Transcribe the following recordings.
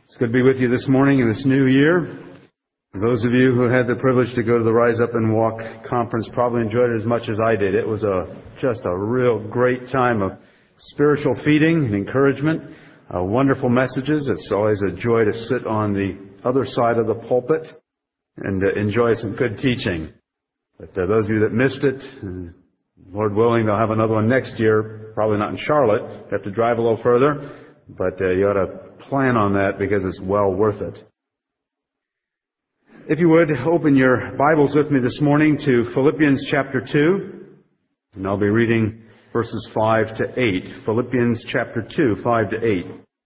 It's good to be with you this morning in this new year. For those of you who had the privilege to go to the Rise Up and Walk conference probably enjoyed it as much as I did. It was just a real great time of spiritual feeding and encouragement, wonderful messages. It's always a joy to sit on the other side of the pulpit and enjoy some good teaching. But those of you that missed it, Lord willing, they'll have another one next year, probably not in Charlotte. You have to drive a little further, but you ought to plan on that because it's well worth it. If you would, open your Bibles with me this morning to Philippians chapter 2, and I'll be reading verses 5 to 8. Philippians chapter 2, 5 to 8.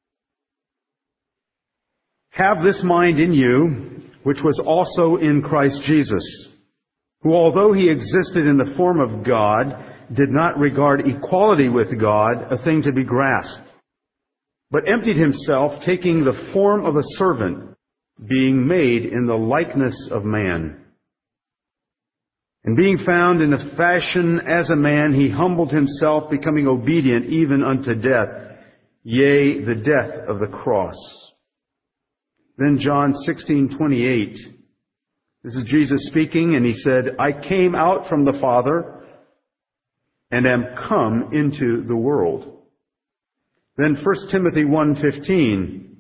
Have this mind in you, which was also in Christ Jesus, who although he existed in the form of God, did not regard equality with God a thing to be grasped, but emptied himself, taking the form of a servant, being made in the likeness of man. And being found in the fashion as a man, he humbled himself, becoming obedient even unto death, yea, the death of the cross. Then John 16:28. This is Jesus speaking, and he said, I came out from the Father and am come into the world. Then 1 Timothy 1:15.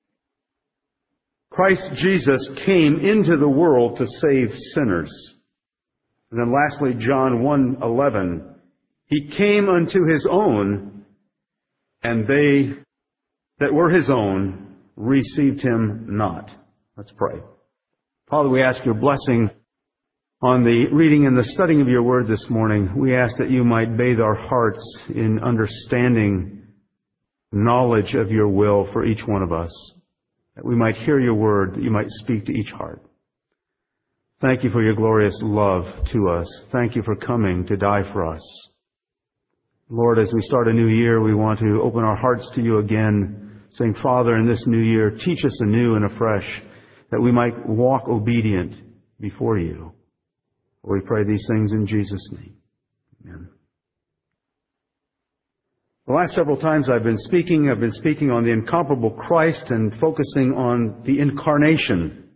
Christ Jesus came into the world to save sinners. And then lastly, John 1:11. He came unto his own, and they that were his own received him not. Let's pray. Father, we ask your blessing on the reading and the studying of your word this morning. We ask that you might bathe our hearts in understanding, knowledge of your will for each one of us, that we might hear your word, that you might speak to each heart. Thank you for your glorious love to us. Thank you for coming to die for us. Lord, as we start a new year, we want to open our hearts to you again, saying, Father, in this new year, teach us anew and afresh, that we might walk obedient before you. We pray these things in Jesus' name. Amen. The last several times I've been speaking on the incomparable Christ and focusing on the incarnation.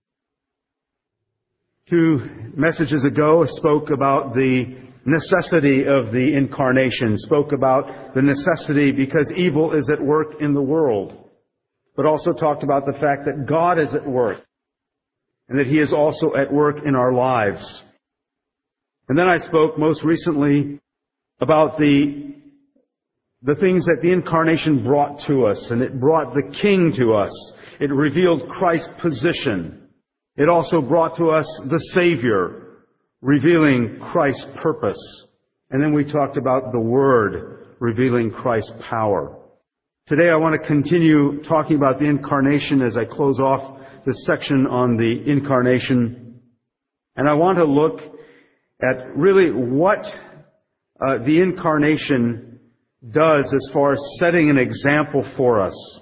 2 messages ago I spoke about the necessity of the incarnation, spoke about the necessity because evil is at work in the world, but also talked about the fact that God is at work and that he is also at work in our lives. And then I spoke most recently about the things that the incarnation brought to us, and it brought the King to us. It revealed Christ's position. It also brought to us the Savior, revealing Christ's purpose. And then we talked about the Word, revealing Christ's power. Today I want to continue talking about the incarnation as I close off this section on the incarnation. And I want to look at really what the incarnation does as far as setting an example for us.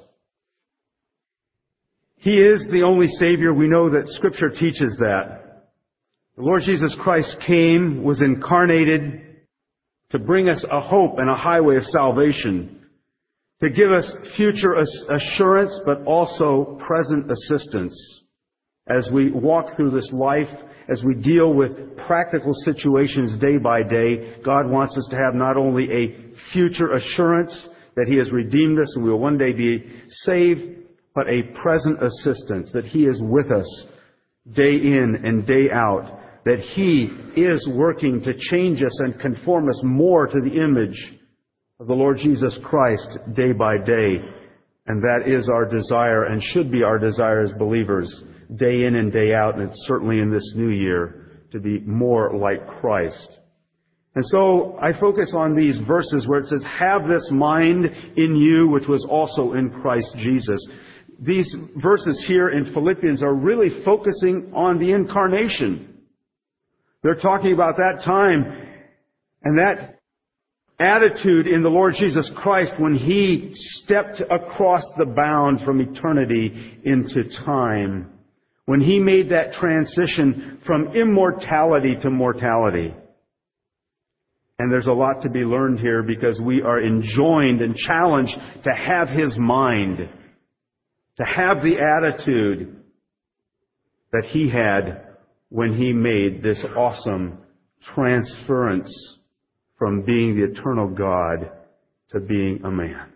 He is the only Savior. We know that Scripture teaches that. The Lord Jesus Christ came, was incarnated to bring us a hope and a highway of salvation, to give us future assurance, but also present assistance. As we walk through this life, as we deal with practical situations day by day, God wants us to have not only a future assurance that he has redeemed us and we will one day be saved, but a present assistance, that he is with us day in and day out, that he is working to change us and conform us more to the image of the Lord Jesus Christ day by day. And that is our desire and should be our desire as believers, day in and day out, and it's certainly in this new year, to be more like Christ. And so I focus on these verses where it says, have this mind in you, which was also in Christ Jesus. These verses here in Philippians are really focusing on the incarnation. They're talking about that time and that attitude in the Lord Jesus Christ when he stepped across the bound from eternity into time, when he made that transition from immortality to mortality. And there's a lot to be learned here because we are enjoined and challenged to have his mind. to have the attitude that He had when He made this awesome transference from being the eternal God to being a man.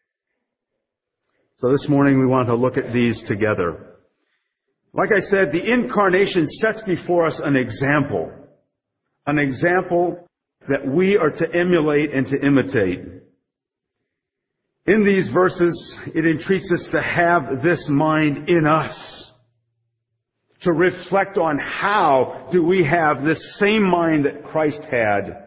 So this morning we want to look at these together. Like I said, the incarnation sets before us an example that we are to emulate and to imitate. In these verses, it entreats us to have this mind in us, to reflect on how do we have this same mind that Christ had.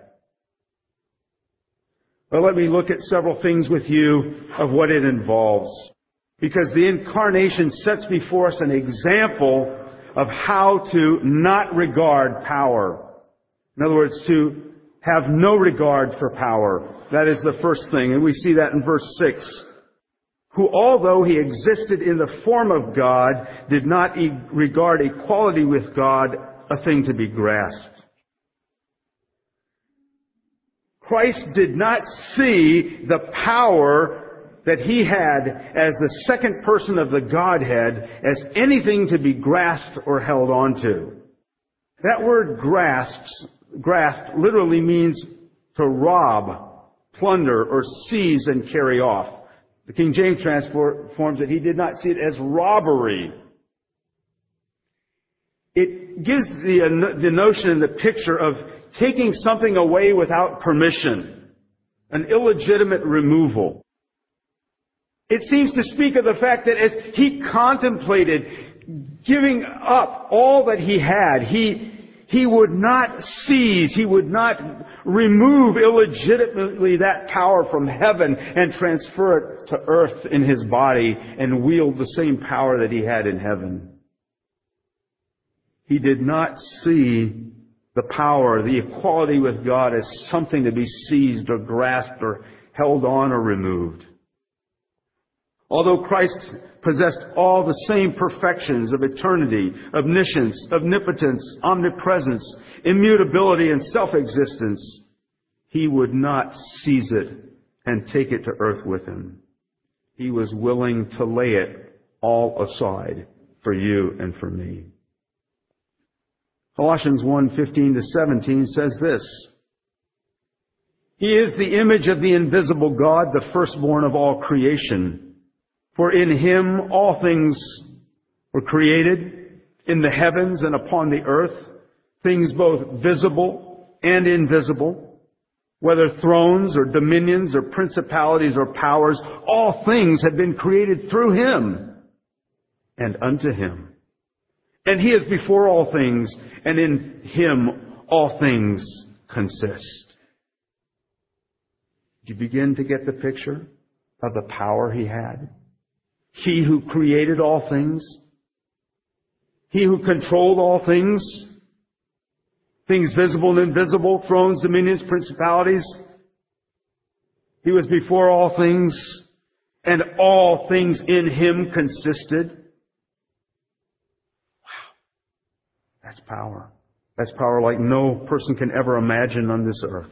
But let me look at several things with you of what it involves. Because the incarnation sets before us an example of how to not regard power. In other words, to have no regard for power. That is the first thing. And we see that in verse 6. Who, although He existed in the form of God, did not regard equality with God a thing to be grasped. Christ did not see the power that He had as the second person of the Godhead as anything to be grasped or held onto. That word grasp literally means to rob, plunder, or seize and carry off. The King James transforms it, He did not see it as robbery. It gives the notion and the picture of taking something away without permission, an illegitimate removal. It seems to speak of the fact that as He contemplated giving up all that He had, He would not seize, He would not remove illegitimately that power from heaven and transfer it to earth in His body and wield the same power that He had in heaven. He did not see the power, the equality with God as something to be seized or grasped or held on or removed. Although Christ possessed all the same perfections of eternity, omniscience, omnipotence, omnipresence, immutability, and self-existence, He would not seize it and take it to earth with Him. He was willing to lay it all aside for you and for me. Colossians 1:15-17 says this, He is the image of the invisible God, the firstborn of all creation. For in Him all things were created, in the heavens and upon the earth, things both visible and invisible, whether thrones or dominions or principalities or powers, all things have been created through Him and unto Him. And He is before all things, and in Him all things consist. Do you begin to get the picture of the power He had? He who created all things. He who controlled all things. Things visible and invisible, thrones, dominions, principalities. He was before all things, and all things in Him consisted. Wow. That's power. That's power like no person can ever imagine on this earth.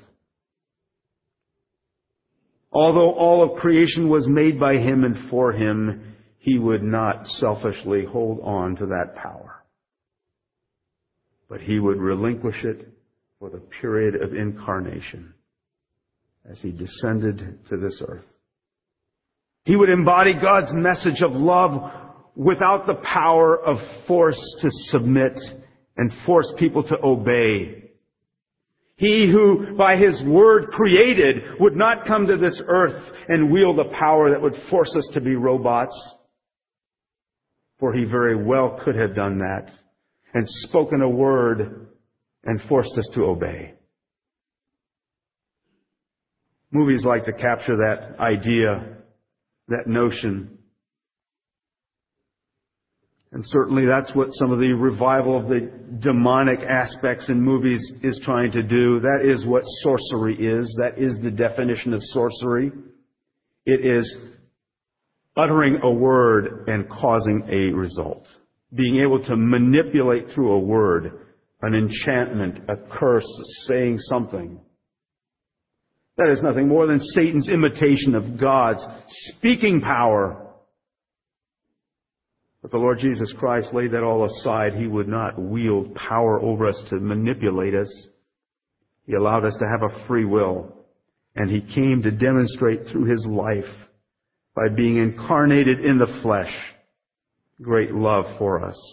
Although all of creation was made by Him and for Him, He would not selfishly hold on to that power. But He would relinquish it for the period of incarnation as He descended to this earth. He would embody God's message of love without the power of force to submit and force people to obey. He who by His word created would not come to this earth and wield a power that would force us to be robots. For He very well could have done that and spoken a word and forced us to obey. Movies like to capture that idea, that notion. And certainly that's what some of the revival of the demonic aspects in movies is trying to do. That is what sorcery is. That is the definition of sorcery. It is uttering a word and causing a result. Being able to manipulate through a word, an enchantment, a curse, saying something. That is nothing more than Satan's imitation of God's speaking power. But the Lord Jesus Christ laid that all aside. He would not wield power over us to manipulate us. He allowed us to have a free will. And He came to demonstrate through His life, by being incarnated in the flesh, great love for us.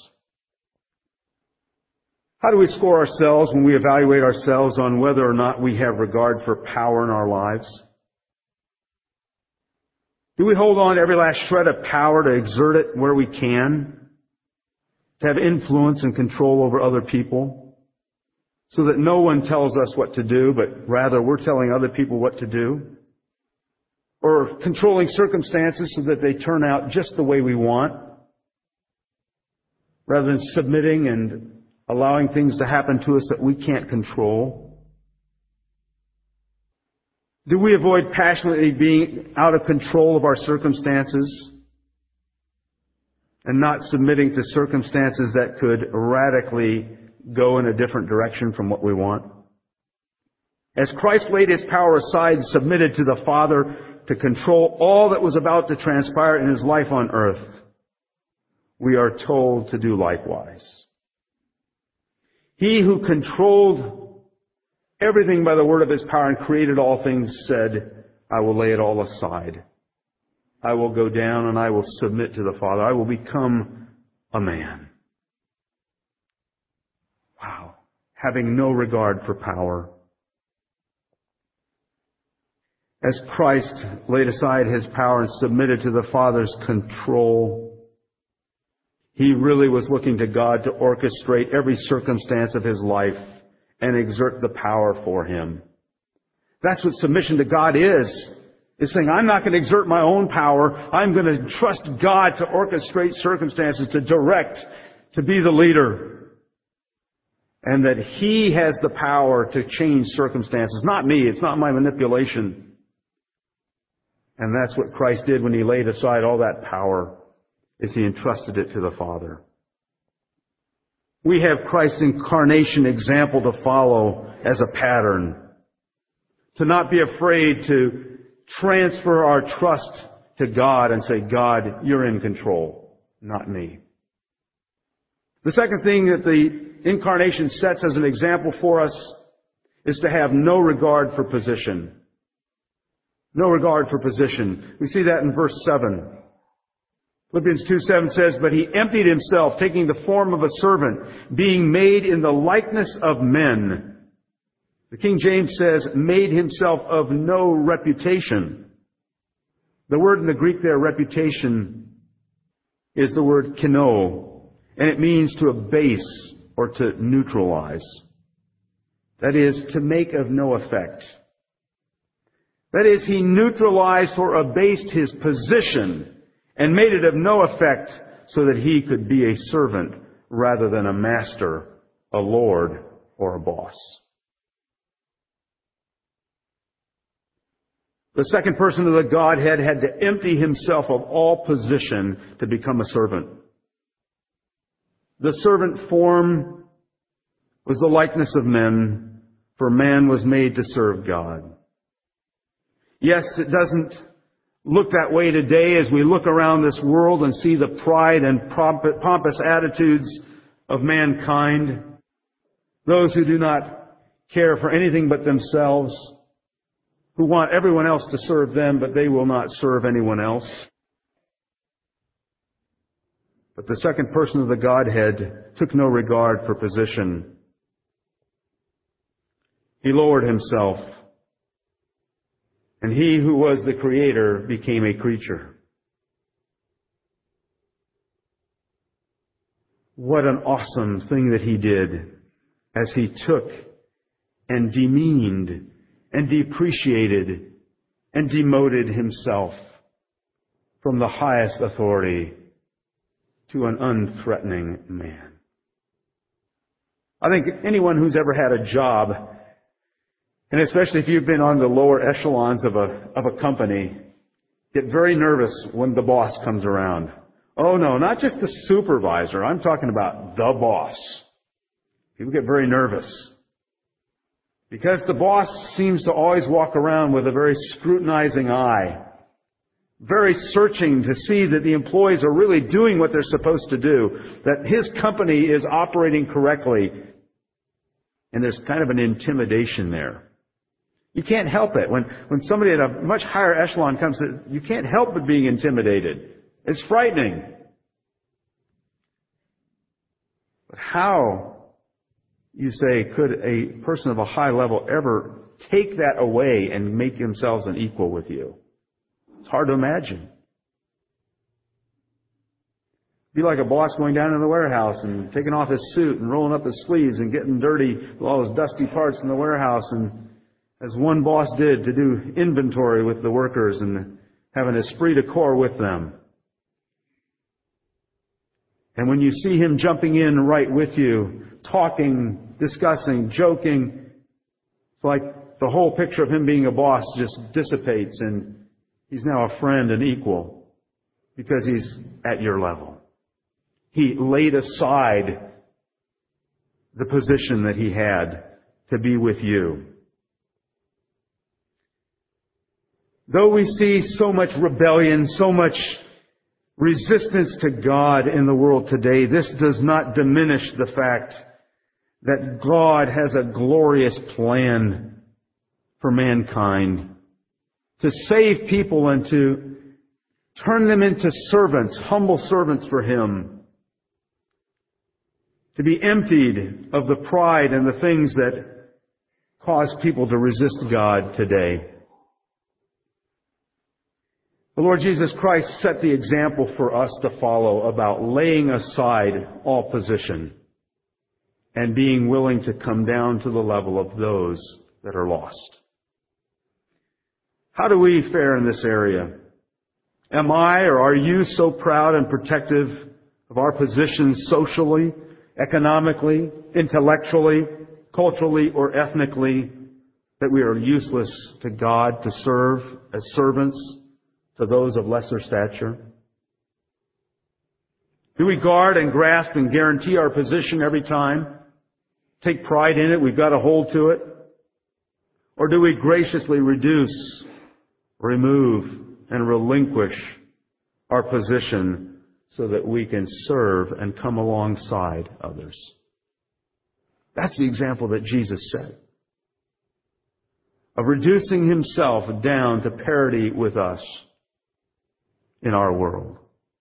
How do we score ourselves when we evaluate ourselves on whether or not we have regard for power in our lives? Do we hold on to every last shred of power to exert it where we can? To have influence and control over other people? So that no one tells us what to do, but rather we're telling other people what to do? Or controlling circumstances so that they turn out just the way we want? Rather than submitting and allowing things to happen to us that we can't control? Do we avoid passionately being out of control of our circumstances and not submitting to circumstances that could radically go in a different direction from what we want? As Christ laid His power aside and submitted to the Father to control all that was about to transpire in His life on earth, we are told to do likewise. He who controlled everything by the word of His power and created all things said, I will lay it all aside. I will go down and I will submit to the Father. I will become a man. Wow. Having no regard for power. As Christ laid aside His power and submitted to the Father's control, He really was looking to God to orchestrate every circumstance of His life and exert the power for Him. That's what submission to God is. It's saying, I'm not going to exert my own power. I'm going to trust God to orchestrate circumstances, to direct, to be the leader. And that He has the power to change circumstances. Not me. It's not my manipulation. And that's what Christ did when He laid aside all that power, is He entrusted it to the Father. We have Christ's incarnation example to follow as a pattern. To not be afraid to transfer our trust to God and say, God, You're in control, not me. The second thing that the incarnation sets as an example for us is to have no regard for position. No regard for position. We see that in verse 7. Philippians 2:7 says, But He emptied Himself, taking the form of a servant, being made in the likeness of men. The King James says, made Himself of no reputation. The word in the Greek there, reputation, is the word kino, and it means to abase or to neutralize. That is, to make of no effect. That is, He neutralized or abased His position and made it of no effect so that He could be a servant rather than a master, a lord, or a boss. The second person of the Godhead had to empty Himself of all position to become a servant. The servant form was the likeness of men, for man was made to serve God. Yes, it doesn't look that way today as we look around this world and see the pride and pompous attitudes of mankind. Those who do not care for anything but themselves, who want everyone else to serve them, but they will not serve anyone else. But the second person of the Godhead took no regard for position. He lowered Himself. And He who was the Creator became a creature. What an awesome thing that He did as He took and demeaned and depreciated and demoted Himself from the highest authority to an unthreatening man. I think anyone who's ever had a job, and especially if you've been on the lower echelons of a company, get very nervous when the boss comes around. Oh no, not just the supervisor. I'm talking about the boss. People get very nervous. Because the boss seems to always walk around with a very scrutinizing eye. very searching to see that the employees are really doing what they're supposed to do, that his company is operating correctly. And there's kind of an intimidation there. You can't help it. When somebody at a much higher echelon comes, you can't help but being intimidated. It's frightening. But how, you say, could a person of a high level ever take that away and make themselves an equal with you? It's hard to imagine. Be like a boss going down in the warehouse and taking off his suit and rolling up his sleeves and getting dirty with all those dusty parts in the warehouse, and as one boss did, to do inventory with the workers and have an esprit de corps with them. And when you see him jumping in right with you, talking, discussing, joking, it's like the whole picture of him being a boss just dissipates, and he's now a friend and equal because he's at your level. He laid aside the position that he had to be with you. Though we see so much rebellion, so much resistance to God in the world today, this does not diminish the fact that God has a glorious plan for mankind to save people and to turn them into servants, humble servants for Him, to be emptied of the pride and the things that cause people to resist God today. The Lord Jesus Christ set the example for us to follow about laying aside all position and being willing to come down to the level of those that are lost. How do we fare in this area? Am I or are you so proud and protective of our positions socially, economically, intellectually, culturally, or ethnically that we are useless to God to serve as servants to those of lesser stature? Do we guard and grasp and guarantee our position every time? Take pride in it, we've got to hold to it? Or do we graciously reduce, remove, and relinquish our position so that we can serve and come alongside others? That's the example that Jesus set, of reducing Himself down to parity with us in our world.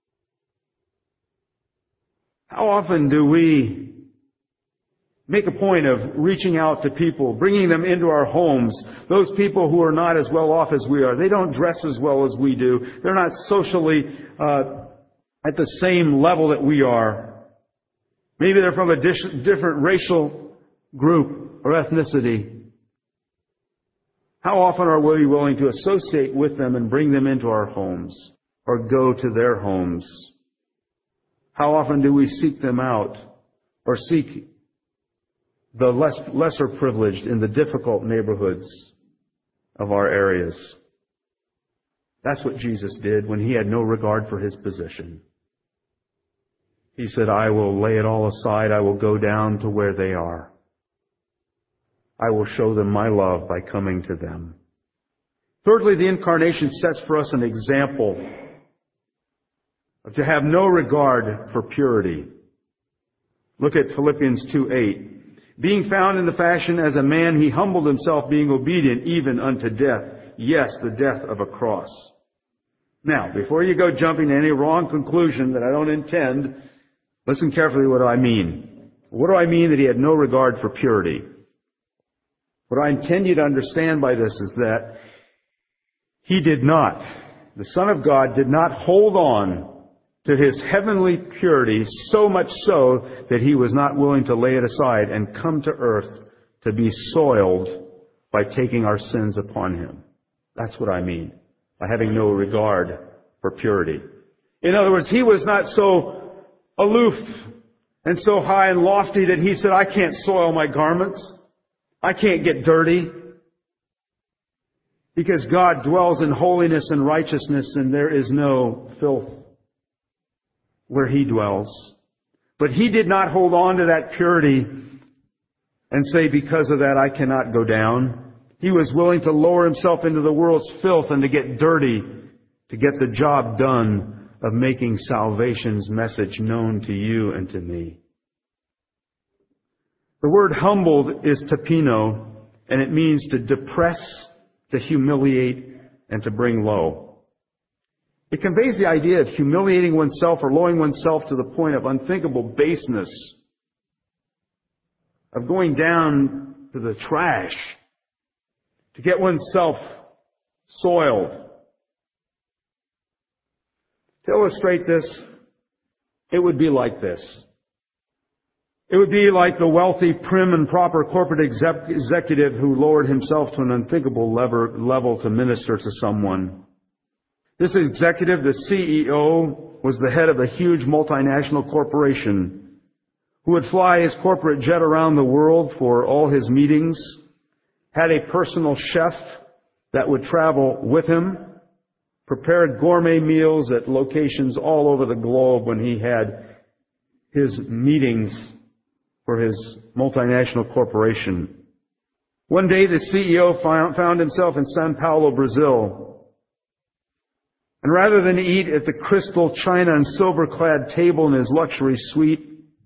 How often do we make a point of reaching out to people, bringing them into our homes, those people who are not as well off as we are? They don't dress as well as we do. They're not socially at the same level that we are. Maybe they're from a different racial group or ethnicity. How often are we willing to associate with them and bring them into our homes or go to their homes? How often do we seek them out or seek the lesser privileged in the difficult neighborhoods of our areas? That's what Jesus did when He had no regard for His position. He said, I will lay it all aside. I will go down to where they are. I will show them my love by coming to them. Thirdly, the Incarnation sets for us an example of to have no regard for purity. Look at Philippians 2:8. Being found in the fashion as a man, He humbled Himself, being obedient even unto death. Yes, the death of a cross. Now, before you go jumping to any wrong conclusion that I don't intend, listen carefully. What do I mean? What do I mean that He had no regard for purity? What I intend you to understand by this is that He did not, the Son of God did not hold on to His heavenly purity so much so that He was not willing to lay it aside and come to earth to be soiled by taking our sins upon Him. That's what I mean by having no regard for purity. In other words, He was not so aloof and so high and lofty that He said, I can't soil my garments. I can't get dirty. Because God dwells in holiness and righteousness, and there is no filth where He dwells. But He did not hold on to that purity and say, because of that, I cannot go down. He was willing to lower Himself into the world's filth and to get dirty to get the job done of making salvation's message known to you and to me. The word humbled is tapino, and it means to depress, to humiliate, and to bring low. It conveys the idea of humiliating oneself or lowering oneself to the point of unthinkable baseness, of going down to the trash, to get oneself soiled. To illustrate this, it would be like this. It would be like the wealthy, prim, and proper corporate executive who lowered himself to an unthinkable level to minister to someone. This executive, the CEO, was the head of a huge multinational corporation who would fly his corporate jet around the world for all his meetings, had a personal chef that would travel with him, prepared gourmet meals at locations all over the globe when he had his meetings for his multinational corporation. One day the CEO found himself in São Paulo, Brazil. And rather than eat at the crystal, china, and silver-clad table in his luxury suite,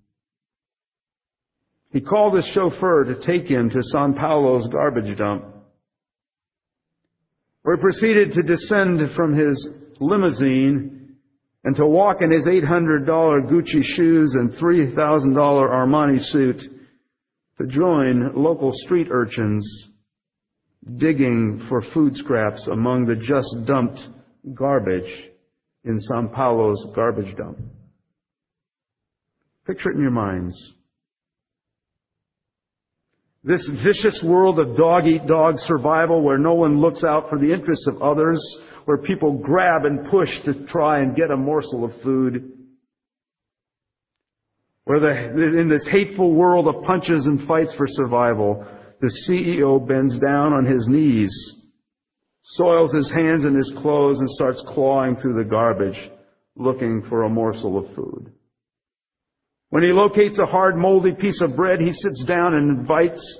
he called his chauffeur to take him to São Paulo's garbage dump, where he proceeded to descend from his limousine and to walk in his $800 Gucci shoes and $3,000 Armani suit to join local street urchins digging for food scraps among the just dumped garbage in São Paulo's garbage dump. Picture it in your minds. This vicious world of dog-eat-dog survival where no one looks out for the interests of others, where people grab and push to try and get a morsel of food, where in this hateful world of punches and fights for survival, the CEO bends down on his knees, soils his hands and his clothes, and starts clawing through the garbage, looking for a morsel of food. When he locates a hard, moldy piece of bread, he sits down and invites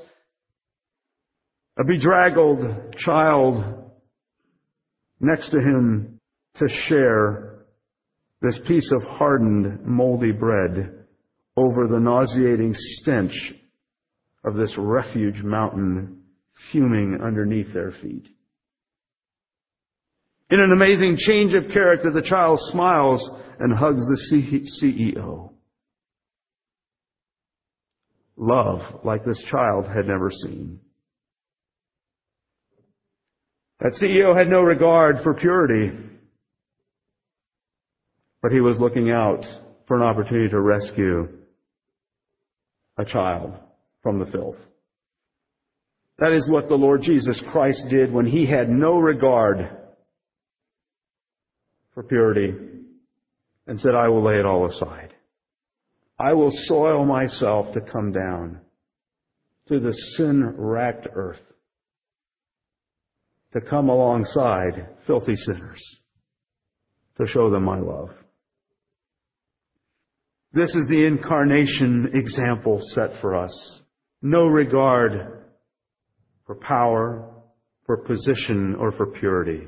a bedraggled child next to him to share this piece of hardened, moldy bread over the nauseating stench of this refuge mountain fuming underneath their feet. In an amazing change of character, the child smiles and hugs the CEO. Love like this child had never seen. That CEO had no regard for purity, but he was looking out for an opportunity to rescue a child from the filth. That is what the Lord Jesus Christ did when He had no regard for purity and said, I will lay it all aside. I will soil myself to come down to the sin-racked earth, to come alongside filthy sinners, to show them my love. This is the incarnation example set for us. No regard for power, for position, or for purity.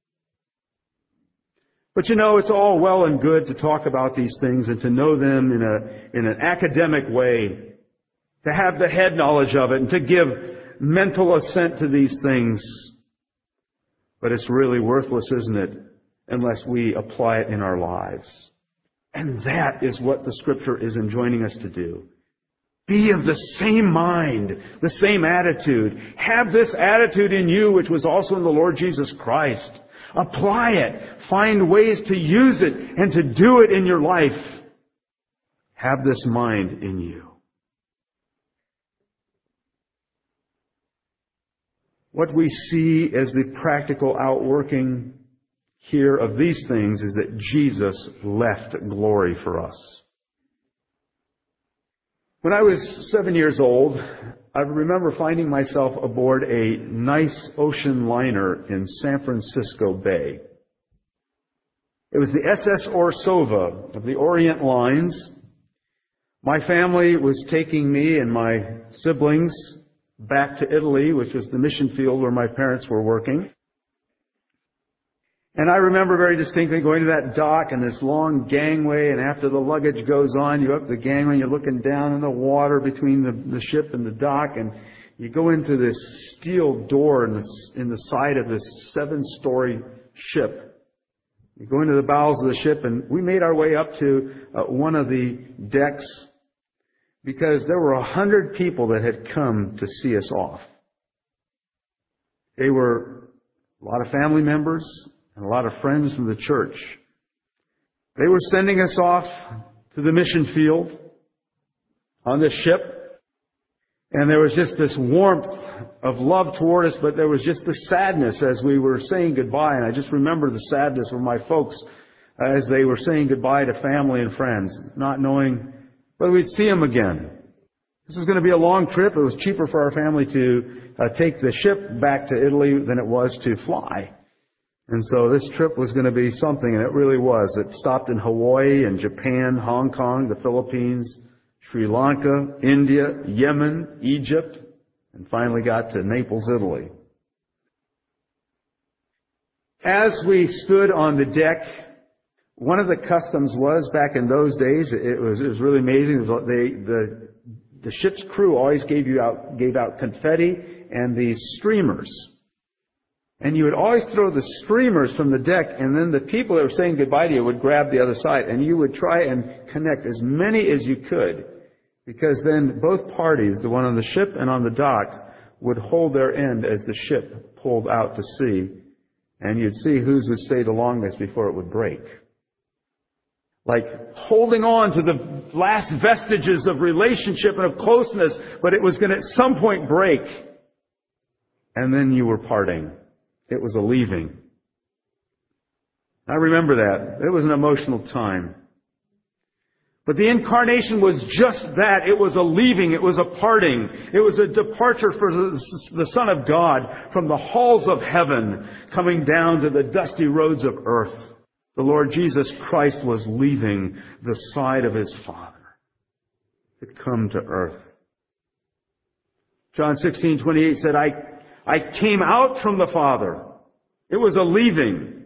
But you know, it's all well and good to talk about these things and to know them in an academic way, to have the head knowledge of it and to give mental assent to these things. But it's really worthless, isn't it, unless we apply it in our lives. And that is what the Scripture is enjoining us to do. Be of the same mind, the same attitude. Have this attitude in you which was also in the Lord Jesus Christ. Apply it. Find ways to use it and to do it in your life. Have this mind in you. What we see as the practical outworking here of these things is that Jesus left glory for us. When I was 7 years old, I remember finding myself aboard a nice ocean liner in San Francisco Bay. It was the SS Orsova of the Orient Lines. My family was taking me and my siblings back to Italy, which was the mission field where my parents were working. And I remember very distinctly going to that dock and this long gangway, and after the luggage goes on, you're up the gangway and you're looking down in the water between the ship and the dock, and you go into this steel door in the side of this 7-story ship. You go into the bowels of the ship, and we made our way up to one of the decks because there were 100 people that had come to see us off. They were a lot of family members and a lot of friends from the church. They were sending us off to the mission field on this ship. And there was just this warmth of love toward us, but there was just this sadness as we were saying goodbye. And I just remember the sadness of my folks as they were saying goodbye to family and friends, not knowing whether we'd see them again. This was going to be a long trip. It was cheaper for our family to take the ship back to Italy than it was to fly. And so this trip was going to be something, and it really was. It stopped in Hawaii and Japan, Hong Kong, the Philippines, Sri Lanka, India, Yemen, Egypt, and finally got to Naples, Italy. As we stood on the deck, one of the customs was, back in those days, it was really amazing. The ship's crew always gave out confetti and these streamers. And you would always throw the streamers from the deck, and then the people that were saying goodbye to you would grab the other side, and you would try and connect as many as you could, because then both parties, the one on the ship and on the dock, would hold their end as the ship pulled out to sea, and you'd see whose would stay the longest before it would break. Like holding on to the last vestiges of relationship and of closeness, but it was going to at some point break, and then you were parting. It was a leaving. I remember that. It was an emotional time. But the incarnation was just that. It was a leaving. It was a parting. It was a departure for the Son of God from the halls of heaven, coming down to the dusty roads of earth. The Lord Jesus Christ was leaving the side of His Father to come to earth. John 16:28 said, I came out from the Father. It was a leaving.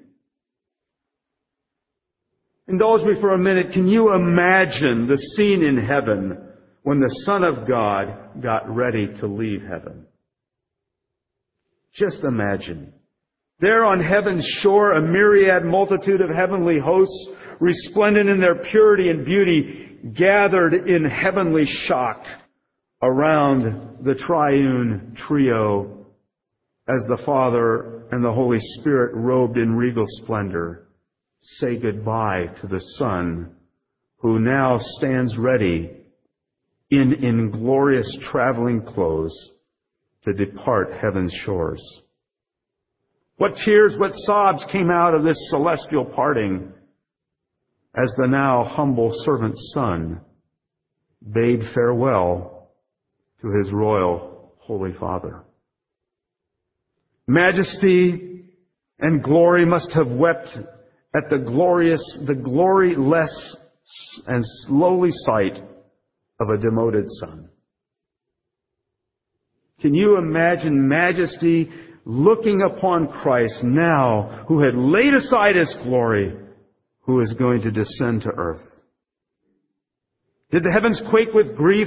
Indulge me for a minute. Can you imagine the scene in heaven when the Son of God got ready to leave heaven? Just imagine. There on heaven's shore, a myriad multitude of heavenly hosts, resplendent in their purity and beauty, gathered in heavenly shock around the triune trio as the Father and the Holy Spirit, robed in regal splendor, say goodbye to the Son, who now stands ready in glorious traveling clothes to depart heaven's shores. What tears, what sobs came out of this celestial parting as the now humble servant Son bade farewell to His royal Holy Father. Majesty and glory must have wept at the gloryless and lowly sight of a demoted son. Can you imagine majesty looking upon Christ now, who had laid aside His glory, who is going to descend to earth? Did the heavens quake with grief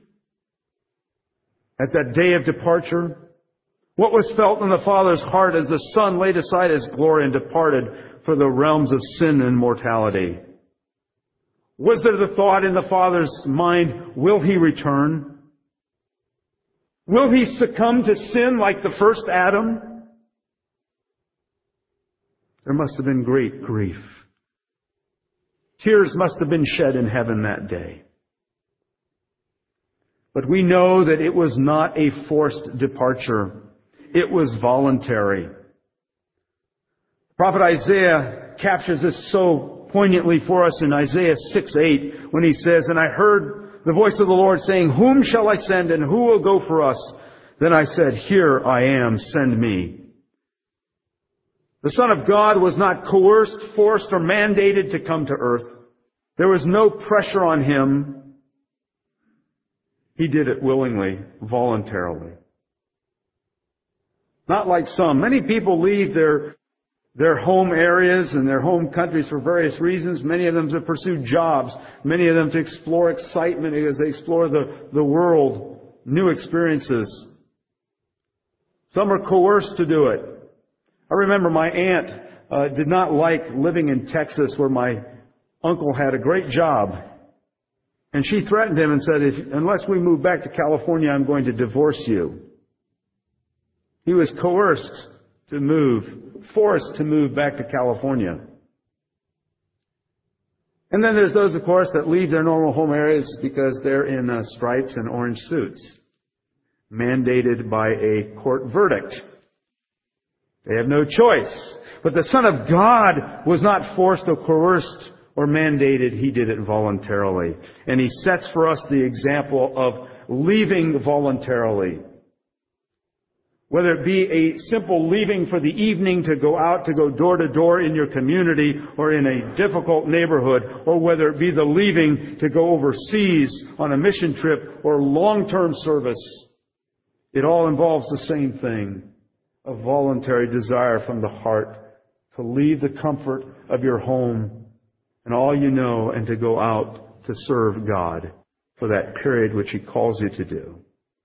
at that day of departure? What was felt in the Father's heart as the Son laid aside His glory and departed for the realms of sin and mortality? Was there the thought in the Father's mind, will He return? Will He succumb to sin like the first Adam? There must have been great grief. Tears must have been shed in heaven that day. But we know that it was not a forced departure. It was voluntary. The prophet Isaiah captures this so poignantly for us in Isaiah 6:8 when he says, "And I heard the voice of the Lord saying, 'Whom shall I send, and who will go for us?' Then I said, 'Here I am, send me.'" The Son of God was not coerced, forced, or mandated to come to earth. There was no pressure on Him. He did it willingly, voluntarily. Not like some. Many people leave their their home areas and their home countries for various reasons. Many of them to pursue jobs. Many of them to explore excitement as they explore the world, new experiences. Some are coerced to do it. I remember my aunt did not like living in Texas where my uncle had a great job. And she threatened him and said, unless we move back to California, I'm going to divorce you. He was coerced to move, forced to move back to California. And then there's those, of course, that leave their normal home areas because they're in stripes and orange suits, mandated by a court verdict. They have no choice. But the Son of God was not forced or coerced or mandated. He did it voluntarily. And He sets for us the example of leaving voluntarily. Whether it be a simple leaving for the evening to go out, to go door to door in your community or in a difficult neighborhood, or whether it be the leaving to go overseas on a mission trip or long-term service, it all involves the same thing, a voluntary desire from the heart to leave the comfort of your home and all you know and to go out to serve God for that period which He calls you to do.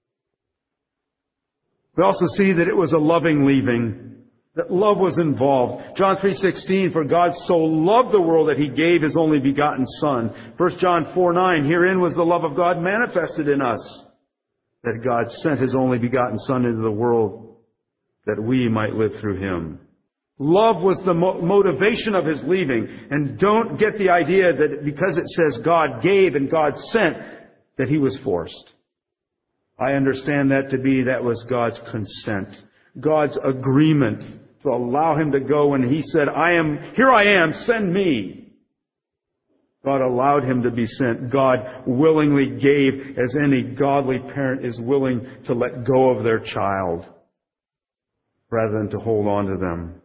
We also see that it was a loving leaving, that love was involved. John 3:16, for God so loved the world that He gave His only begotten Son. 1 John 4:9, herein was the love of God manifested in us, that God sent His only begotten Son into the world that we might live through Him. Love was the motivation of His leaving. And don't get the idea that because it says God gave and God sent, that He was forced. I understand that to be that was God's consent, God's agreement to allow Him to go when He said, here I am, send me. God allowed Him to be sent. God willingly gave, as any godly parent is willing to let go of their child rather than to hold on to them.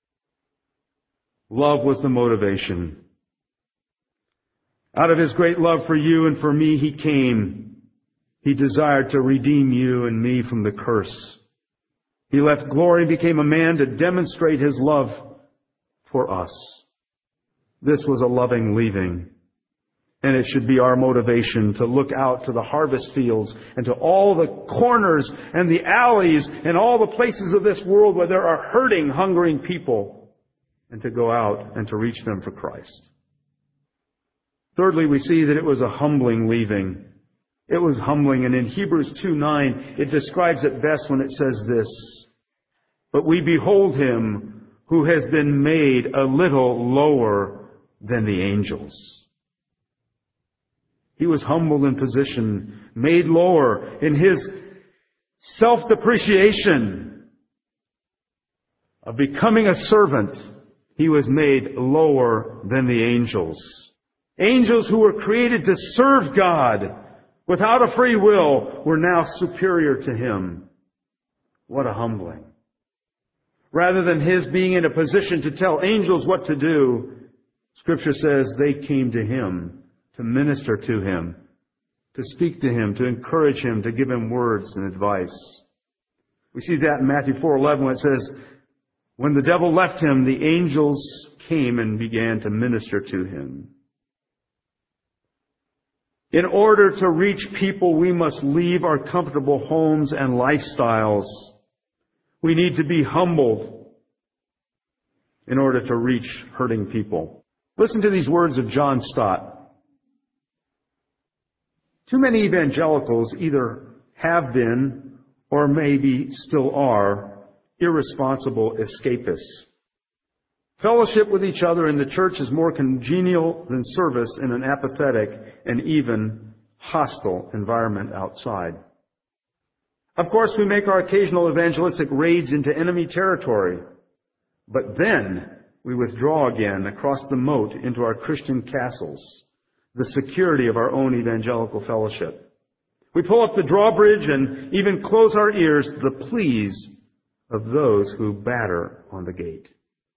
Love was the motivation. Out of His great love for you and for me, He came. He desired to redeem you and me from the curse. He left glory and became a man to demonstrate His love for us. This was a loving leaving. And it should be our motivation to look out to the harvest fields and to all the corners and the alleys and all the places of this world where there are hurting, hungering people, and to go out and to reach them for Christ. Thirdly, we see that it was a humbling leaving. It was humbling, and in Hebrews 2:9, it describes it best when it says this, but we behold Him who has been made a little lower than the angels. He was humbled in position, made lower in His self-depreciation of becoming a servant. He was made lower than the angels. Angels who were created to serve God without a free will were now superior to Him. What a humbling. Rather than His being in a position to tell angels what to do, Scripture says they came to Him to minister to Him, to speak to Him, to encourage Him, to give Him words and advice. We see that in Matthew 4:11 when it says, when the devil left Him, the angels came and began to minister to Him. In order to reach people, we must leave our comfortable homes and lifestyles. We need to be humbled in order to reach hurting people. Listen to these words of John Stott. Too many evangelicals either have been or maybe still are irresponsible escapists. Fellowship with each other in the church is more congenial than service in an apathetic and even hostile environment outside. Of course, we make our occasional evangelistic raids into enemy territory, but then we withdraw again across the moat into our Christian castles, the security of our own evangelical fellowship. We pull up the drawbridge and even close our ears to the pleas of those who batter on the gate.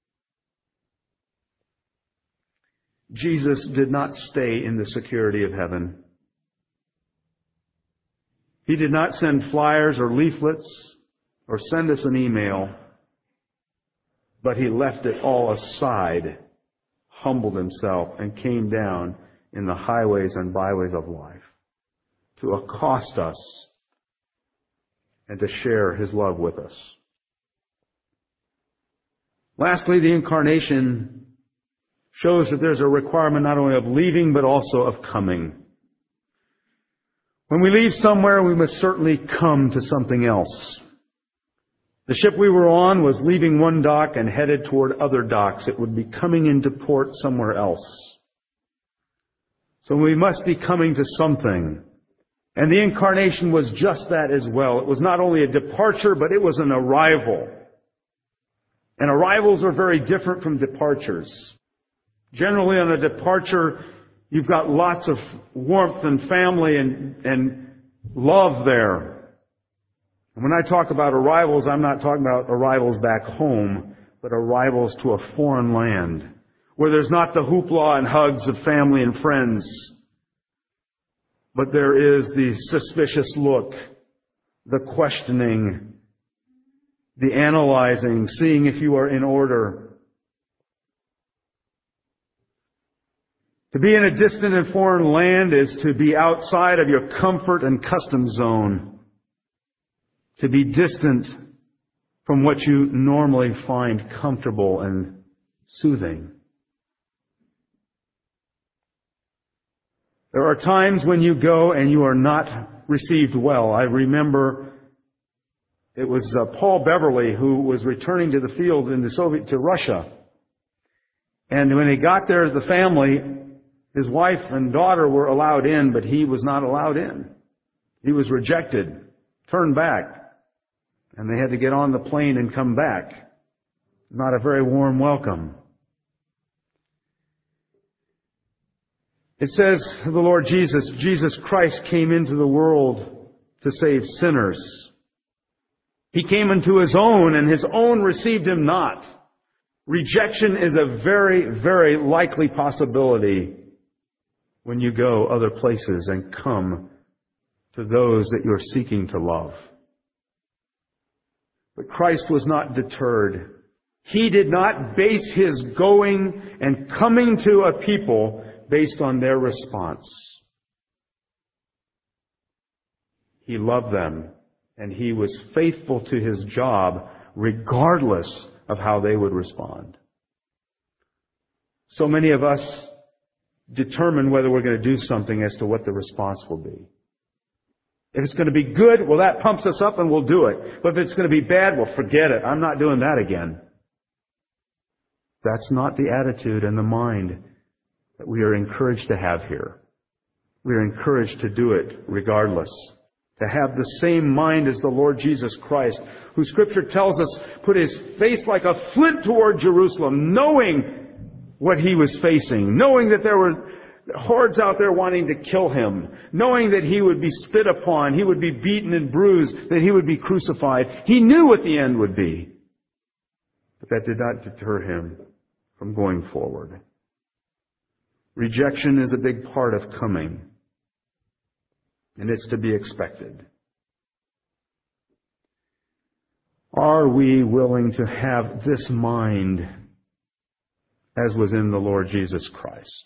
Jesus did not stay in the security of heaven. He did not send flyers or leaflets or send us an email. But He left it all aside, humbled Himself, and came down in the highways and byways of life to accost us and to share His love with us. Lastly, the Incarnation shows that there's a requirement not only of leaving, but also of coming. When we leave somewhere, we must certainly come to something else. The ship we were on was leaving one dock and headed toward other docks. It would be coming into port somewhere else. So we must be coming to something. And the Incarnation was just that as well. It was not only a departure, but it was an arrival. And arrivals are very different from departures. Generally on a departure, you've got lots of warmth and family and love there. And when I talk about arrivals, I'm not talking about arrivals back home, but arrivals to a foreign land, where there's not the hoopla and hugs of family and friends, but there is the suspicious look, the questioning, the analyzing, seeing if you are in order. To be in a distant and foreign land is to be outside of your comfort and custom zone. To be distant from what you normally find comfortable and soothing. There are times when you go and you are not received well. I remember it was Paul Beverly who was returning to the field in to Russia. And when he got there, the family, his wife and daughter were allowed in, but he was not allowed in. He was rejected, turned back, and they had to get on the plane and come back. Not a very warm welcome. It says the Lord Jesus Christ came into the world to save sinners. He came into His own, and His own received Him not. Rejection is a very, very likely possibility when you go other places and come to those that you're seeking to love. But Christ was not deterred. He did not base His going and coming to a people based on their response. He loved them, and He was faithful to His job regardless of how they would respond. So many of us determine whether we're going to do something as to what the response will be. If it's going to be good, well, that pumps us up and we'll do it. But if it's going to be bad, well, forget it. I'm not doing that again. That's not the attitude and the mind that we are encouraged to have here. We are encouraged to do it regardless. To have the same mind as the Lord Jesus Christ, who Scripture tells us put His face like a flint toward Jerusalem, knowing what He was facing, knowing that there were hordes out there wanting to kill Him, knowing that He would be spit upon, He would be beaten and bruised, that He would be crucified. He knew what the end would be. But that did not deter Him from going forward. Rejection is a big part of coming, and it's to be expected. Are we willing to have this mind as was in the Lord Jesus Christ?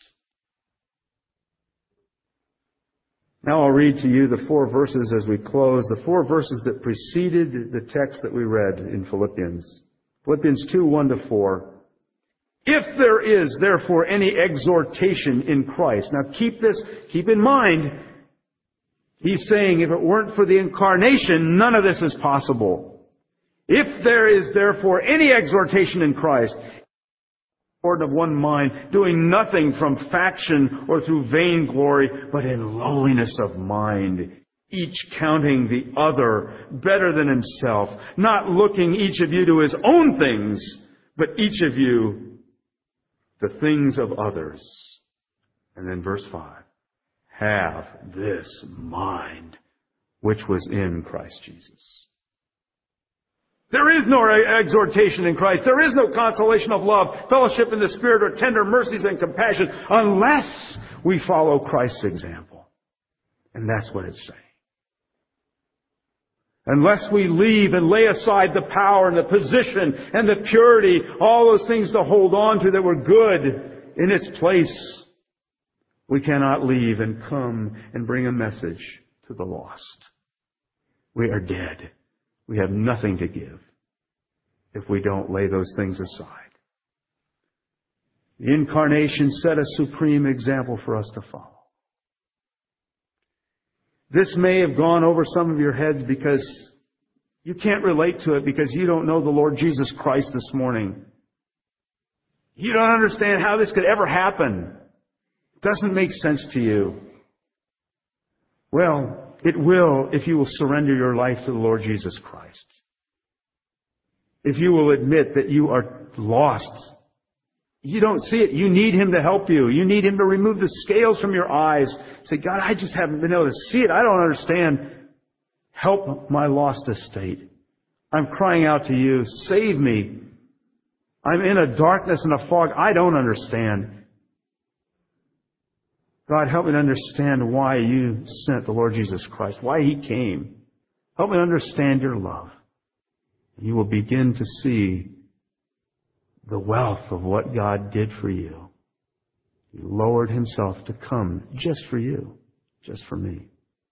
Now I'll read to you the 4 verses as we close, the 4 verses that preceded the text that we read in Philippians. Philippians 2, 1-4. If there is, therefore, any exhortation in Christ. Now keep in mind, he's saying if it weren't for the Incarnation, none of this is possible. If there is, therefore, any exhortation in Christ, of one mind, doing nothing from faction or through vainglory, but in lowliness of mind, each counting the other better than himself, not looking each of you to his own things, but each of you the things of others. And then verse 5, have this mind which was in Christ Jesus. There is no exhortation in Christ. There is no consolation of love, fellowship in the Spirit, or tender mercies and compassion unless we follow Christ's example. And that's what it's saying. Unless we leave and lay aside the power and the position and the purity, all those things to hold on to that were good in its place, we cannot leave and come and bring a message to the lost. We are dead. We have nothing to give if we don't lay those things aside. The Incarnation set a supreme example for us to follow. This may have gone over some of your heads because you can't relate to it because you don't know the Lord Jesus Christ this morning. You don't understand how this could ever happen. It doesn't make sense to you. Well, it will if you will surrender your life to the Lord Jesus Christ. If you will admit that you are lost. You don't see it. You need Him to help you. You need Him to remove the scales from your eyes. Say, God, I just haven't been able to see it. I don't understand. Help my lost estate. I'm crying out to you. Save me. I'm in a darkness and a fog I don't understand. God, help me to understand why you sent the Lord Jesus Christ, why He came. Help me to understand your love. You will begin to see the wealth of what God did for you. He lowered Himself to come just for you, just for me.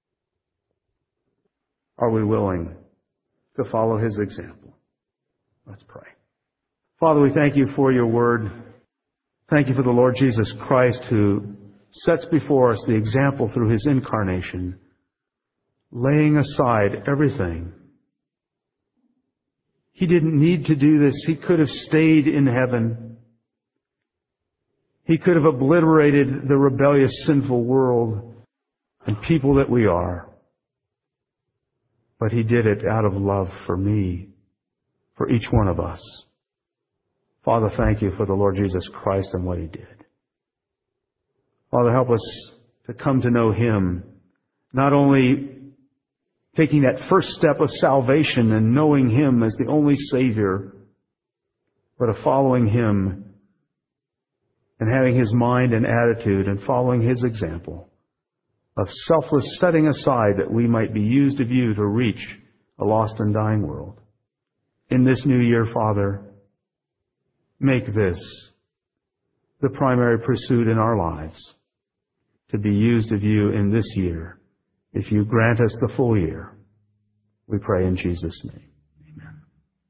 Are we willing to follow His example? Let's pray. Father, we thank you for your word. Thank you for the Lord Jesus Christ who sets before us the example through His incarnation, laying aside everything. He didn't need to do this. He could have stayed in heaven. He could have obliterated the rebellious, sinful world and people that we are. But He did it out of love for me, for each one of us. Father, thank you for the Lord Jesus Christ and what He did. Father, help us to come to know Him, not only taking that first step of salvation and knowing Him as the only Savior, but of following Him and having His mind and attitude and following His example of selfless setting aside that we might be used of you to reach a lost and dying world. In this new year, Father, make this the primary pursuit in our lives, to be used of you in this year, if you grant us the full year. We pray in Jesus' name.